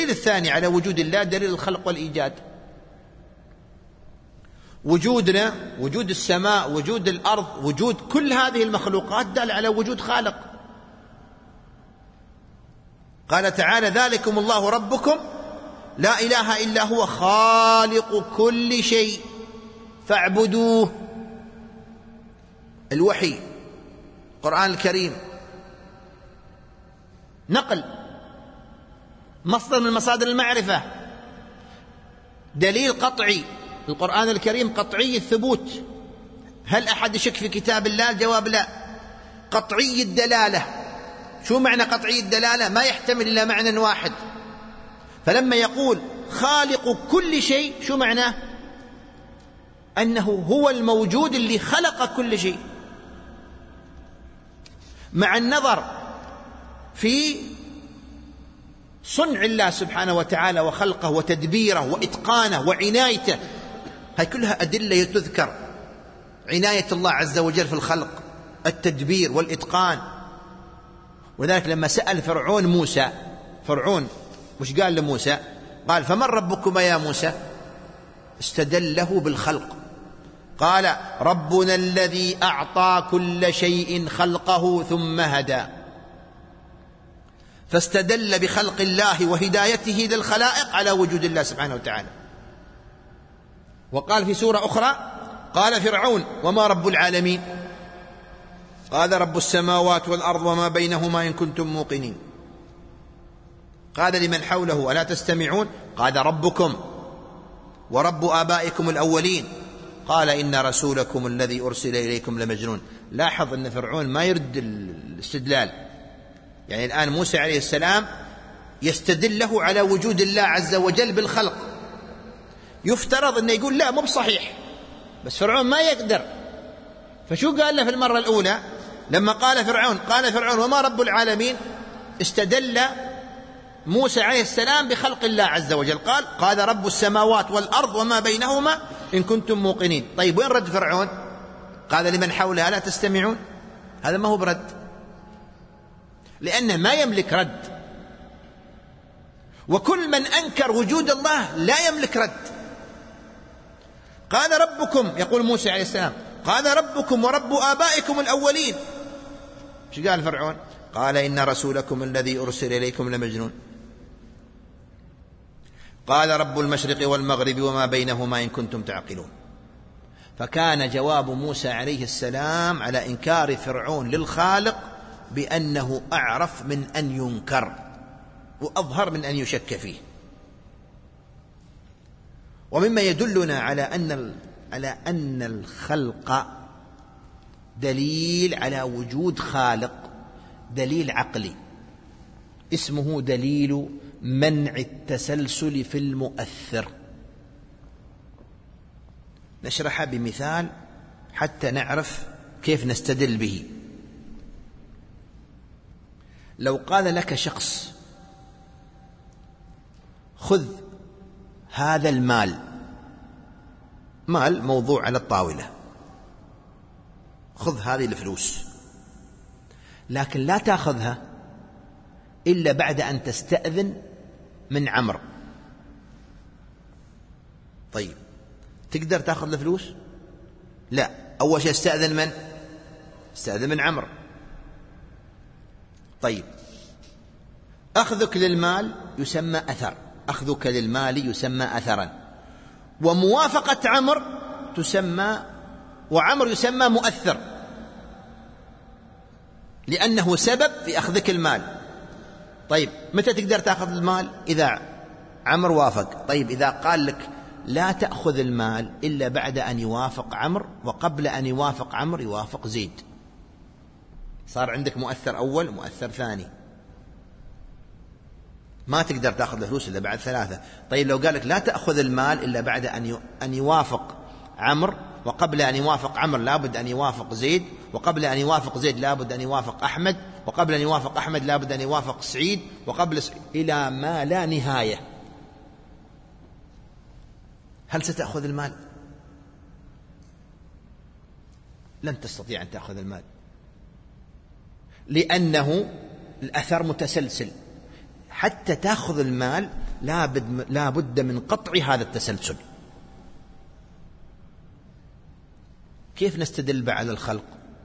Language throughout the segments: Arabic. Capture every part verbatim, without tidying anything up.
الدليل الثاني على وجود الله دليل الخلق والإيجاد. وجودنا، وجود السماء، وجود الأرض، وجود كل هذه المخلوقات دل على وجود خالق. قال تعالى: ذلكم الله ربكم لا إله إلا هو خالق كل شيء فاعبدوه. الوحي، القرآن الكريم، نقل، مصدر من مصادر المعرفة، دليل قطعي. القرآن الكريم قطعي الثبوت، هل أحد يشك في كتاب الله؟ الجواب لا. قطعي الدلالة. شو معنى قطعي الدلالة؟ ما يحتمل إلا معنى واحد. فلما يقول خالق كل شيء، شو معناه؟ أنه هو الموجود اللي خلق كل شيء. مع النظر في صنع الله سبحانه وتعالى وخلقه وتدبيره وإتقانه وعنايته، هاي كلها أدلة تذكر. عناية الله عز وجل في الخلق، التدبير والإتقان. وذلك لما سأل فرعون موسى، فرعون وش قال لموسى؟ قال: فمن ربكما يا موسى؟ استدله بالخلق، قال: ربنا الذي أعطى كل شيء خلقه ثم هدى. فاستدل بخلق الله وهدايته للخلائق على وجود الله سبحانه وتعالى. وقال في سورة أخرى: قال فرعون: وما رب العالمين؟ قال: رب السماوات والأرض وما بينهما إن كنتم موقنين. قال لمن حوله: ألا تستمعون؟ قال: ربكم ورب آبائكم الأولين. قال: إن رسولكم الذي أرسل إليكم لمجنون. لاحظ أن فرعون ما يرد الاستدلال، يعني الآن موسى عليه السلام يستدله على وجود الله عز وجل بالخلق. يفترض أنه يقول لا، مو بصحيح، بس فرعون ما يقدر. فشو قال له في المرة الأولى لما قال فرعون قال فرعون: وما رب العالمين؟ استدل موسى عليه السلام بخلق الله عز وجل، قال: قال رب السماوات والأرض وما بينهما إن كنتم موقنين. طيب وين رد فرعون؟ قال لمن حوله: ألا تستمعون؟ هذا ما هو برد، لأنه ما يملك رد. وكل من أنكر وجود الله لا يملك رد. قال ربكم، يقول موسى عليه السلام، قال: ربكم ورب آبائكم الأولين. شو قال فرعون؟ قال: إن رسولكم الذي أرسل إليكم لمجنون. قال: رب المشرق والمغرب وما بينهما إن كنتم تعقلون. فكان جواب موسى عليه السلام على إنكار فرعون للخالق بأنه أعرف من أن ينكر وأظهر من أن يشك فيه. ومما يدلنا على أن على أن الخلق دليل على وجود خالق، دليل عقلي اسمه دليل منع التسلسل في المؤثر. نشرحه بمثال حتى نعرف كيف نستدل به. لو قال لك شخص: خذ هذا المال، مال موضوع على الطاولة، خذ هذه الفلوس، لكن لا تأخذها إلا بعد أن تستأذن من عمرو. طيب تقدر تأخذ الفلوس؟ لا، أول شيء استأذن من؟ استأذن من عمرو. طيب أخذك للمال يسمى أثر، أخذك للمال يسمى أثرا، وموافقة عمرو تسمى، وعمرو يسمى مؤثر، لأنه سبب في أخذك المال. طيب متى تقدر تأخذ المال؟ إذا عمرو وافق. طيب إذا قال لك لا تأخذ المال إلا بعد أن يوافق عمرو، وقبل أن يوافق عمرو يوافق زيد، صار عندك مؤثر أول مؤثر ثاني، ما تقدر تأخذ الفلوس إلا بعد ثلاثة. طيب لو قال لك لا تأخذ المال إلا بعد أن يوافق عمرو، وقبل أن يوافق عمرو لابد أن يوافق زيد، وقبل أن يوافق زيد لابد أن يوافق أحمد، وقبل أن يوافق أحمد لابد أن يوافق سعيد، وقبل سعيد إلى ما لا نهاية. هل ستأخذ المال؟ لن تستطيع أن تأخذ المال، لأنه الأثر متسلسل. حتى تأخذ المال لا بد, لا بد من قطع هذا التسلسل. كيف نستدل على الخلق؟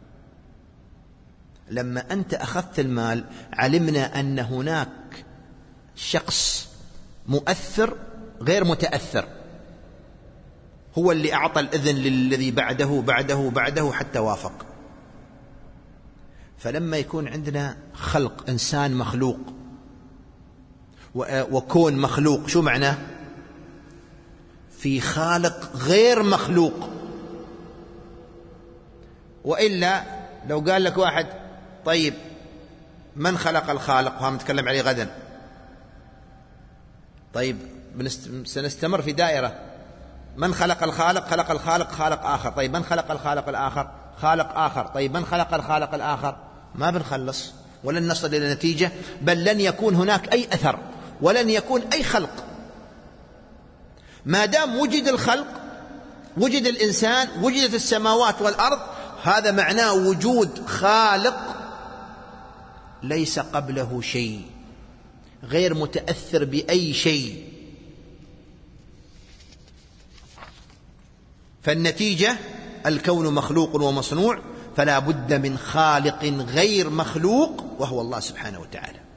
لما أنت أخذت المال علمنا أن هناك شخص مؤثر غير متأثر، هو اللي أعطى الإذن للذي بعده بعده بعده حتى وافق. فلما يكون عندنا خلق، إنسان مخلوق وكون مخلوق، شو معناه؟ في خالق غير مخلوق. وإلا لو قال لك واحد طيب من خلق الخالق، وهم نتكلم عليه غدا، طيب سنستمر في دائرة، من خلق الخالق؟ خلق الخالق خالق آخر، طيب من خلق الخالق الآخر؟ خالق آخر، طيب من خلق الخالق الآخر؟ ما بنخلص ولن نصل إلى نتيجة، بل لن يكون هناك أي أثر ولن يكون أي خلق. ما دام وجد الخلق، وجد الإنسان، وجدت السماوات والأرض، هذا معناه وجود خالق ليس قبله شيء، غير متأثر بأي شيء. فالنتيجة الكون مخلوق ومصنوع، فلا بد من خالق غير مخلوق وهو الله سبحانه وتعالى.